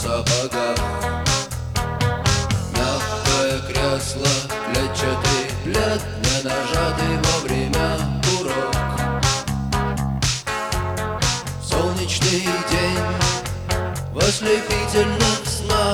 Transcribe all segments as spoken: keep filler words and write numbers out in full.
сапогах. Мягкое кресло, клетчатый плед, не нажатый вовремя курок. Солнечный день в ослепительных снах.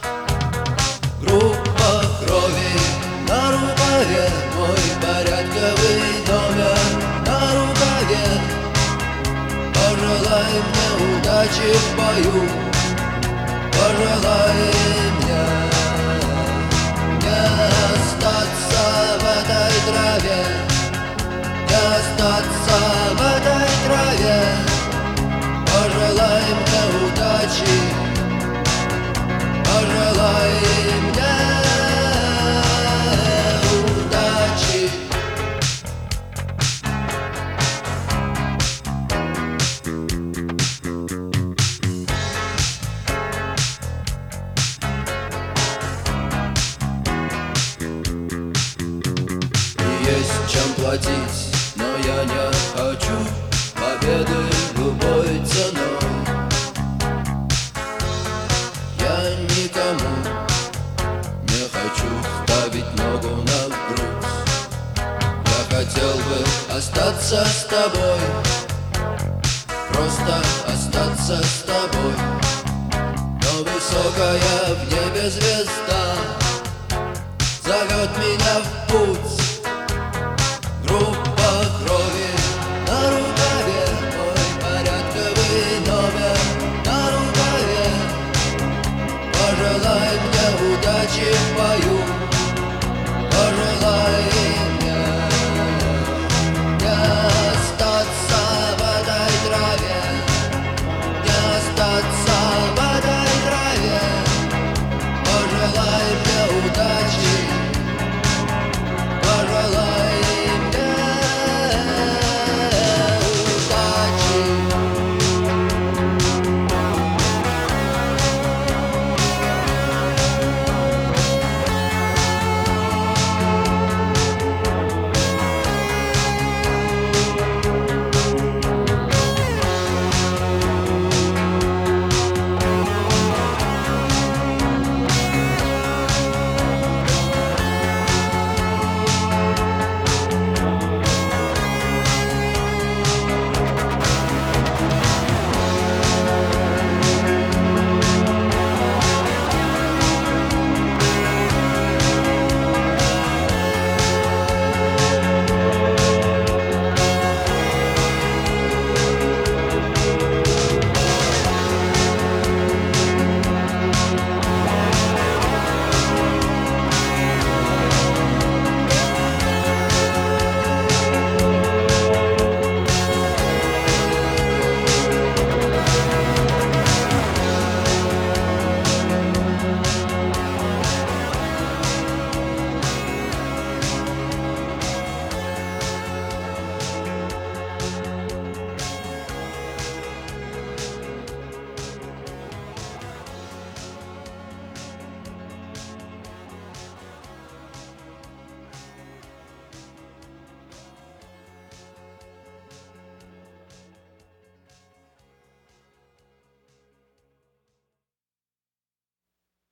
Группа крови на рукаве, мой порядковый номер на рукаве. Пожелай мне удачи в бою, пожелай мне не остаться в этой траве, не остаться в этой траве. Пожелай мне удачи, пожелай мне удачи. Есть чем платить, но я не хочу победы любой ценой. Я никому не хочу ставить ногу на грудь. Я хотел бы остаться с тобой, просто остаться с тобой. Но высокая в небе звезда зовет меня в путь. Группа крови на рукаве, мой порядковый номер на рукаве. Пожелай мне удачи в бою.